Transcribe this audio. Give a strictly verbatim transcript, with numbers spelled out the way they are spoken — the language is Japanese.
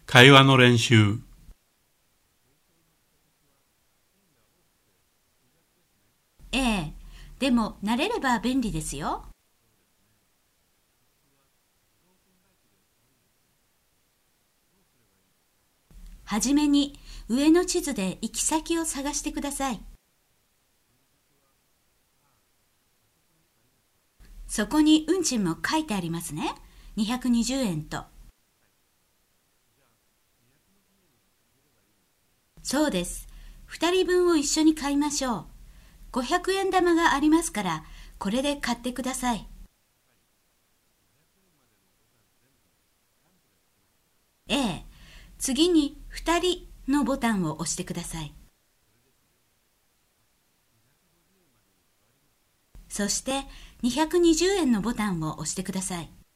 会話の練習。 ええ、でも慣れれば便利ですよ。はじめに上の地図で行き先を探してください。そこに運賃も書いてありますね。にひゃくにじゅうえんと。そうです。ふたりぶんを一緒に買いましょう。ごひゃくえん玉がありますから、これで買ってください。ええ、次にふたりのボタンを押してください。そしてにひゃくにじゅうえんのボタンを押してください。